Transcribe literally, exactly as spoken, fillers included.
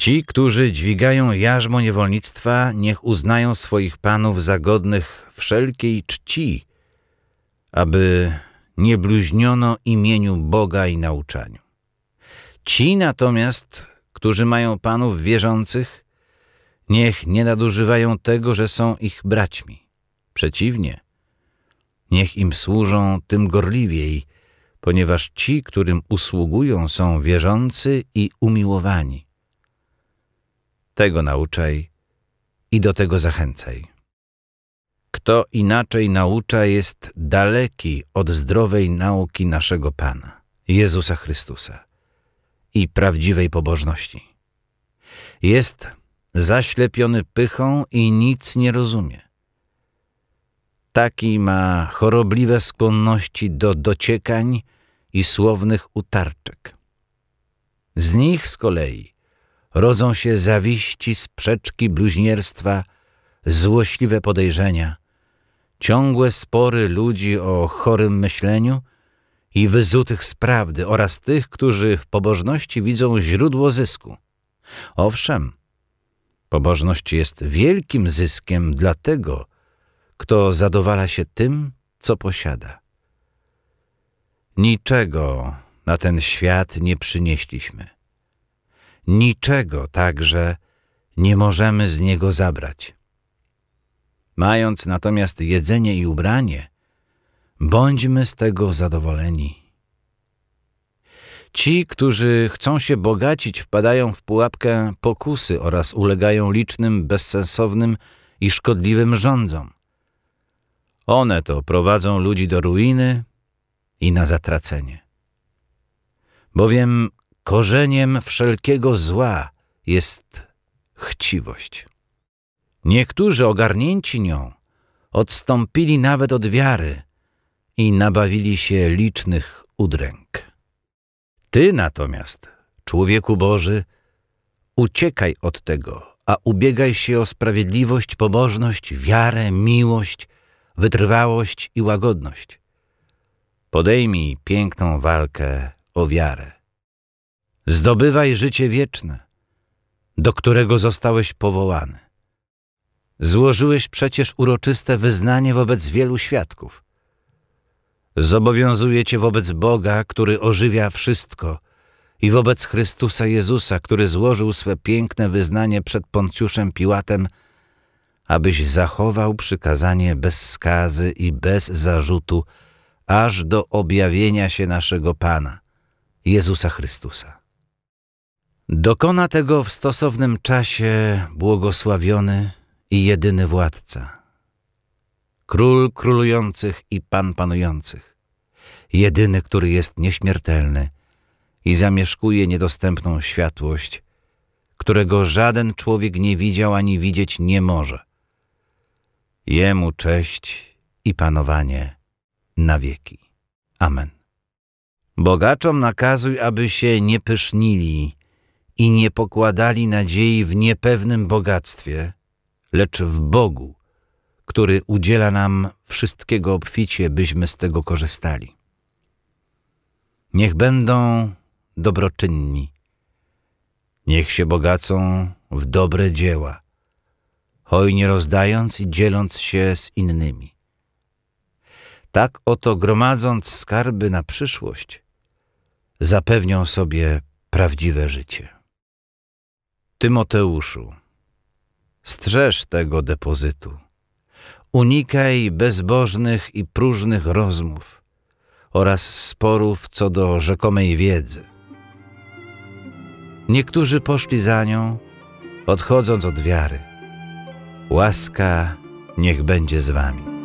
Ci, którzy dźwigają jarzmo niewolnictwa, niech uznają swoich panów za godnych wszelkiej czci, aby nie bluźniono imieniu Boga i nauczaniu. Ci natomiast, którzy mają panów wierzących, niech nie nadużywają tego, że są ich braćmi. Przeciwnie, niech im służą tym gorliwiej, ponieważ ci, którym usługują, są wierzący i umiłowani. Tego nauczaj i do tego zachęcaj. Kto inaczej naucza, jest daleki od zdrowej nauki naszego Pana, Jezusa Chrystusa, i prawdziwej pobożności. Jest zaślepiony pychą i nic nie rozumie. Taki ma chorobliwe skłonności do dociekań i słownych utarczek. Z nich z kolei rodzą się zawiści, sprzeczki, bluźnierstwa, złośliwe podejrzenia, ciągłe spory ludzi o chorym myśleniu i wyzutych z prawdy oraz tych, którzy w pobożności widzą źródło zysku. Owszem, pobożność jest wielkim zyskiem dla tego, kto zadowala się tym, co posiada. Niczego na ten świat nie przynieśliśmy. Niczego także nie możemy z niego zabrać. Mając natomiast jedzenie i ubranie, bądźmy z tego zadowoleni. Ci, którzy chcą się bogacić, wpadają w pułapkę pokusy oraz ulegają licznym, bezsensownym i szkodliwym rządzom. One to prowadzą ludzi do ruiny i na zatracenie. Bowiem korzeniem wszelkiego zła jest chciwość. Niektórzy ogarnięci nią odstąpili nawet od wiary i nabawili się licznych udręk. Ty natomiast, człowieku Boży, uciekaj od tego, a ubiegaj się o sprawiedliwość, pobożność, wiarę, miłość, wytrwałość i łagodność. Podejmij piękną walkę o wiarę. Zdobywaj życie wieczne, do którego zostałeś powołany. Złożyłeś przecież uroczyste wyznanie wobec wielu świadków. Zobowiązuję cię wobec Boga, który ożywia wszystko, i wobec Chrystusa Jezusa, który złożył swe piękne wyznanie przed Poncjuszem Piłatem, abyś zachował przykazanie bez skazy i bez zarzutu, aż do objawienia się naszego Pana, Jezusa Chrystusa. Dokona tego w stosownym czasie błogosławiony i jedyny władca, Król królujących i Pan panujących, jedyny, który jest nieśmiertelny i zamieszkuje niedostępną światłość, którego żaden człowiek nie widział ani widzieć nie może. Jemu cześć i panowanie na wieki. Amen. Bogaczom nakazuj, aby się nie pysznili i nie pokładali nadziei w niepewnym bogactwie, lecz w Bogu, który udziela nam wszystkiego obficie, byśmy z tego korzystali. Niech będą dobroczynni, niech się bogacą w dobre dzieła, hojnie rozdając i dzieląc się z innymi. Tak oto gromadząc skarby na przyszłość, zapewnią sobie prawdziwe życie. Tymoteuszu, strzeż tego depozytu. Unikaj bezbożnych i próżnych rozmów oraz sporów co do rzekomej wiedzy. Niektórzy poszli za nią, odchodząc od wiary. Łaska niech będzie z wami.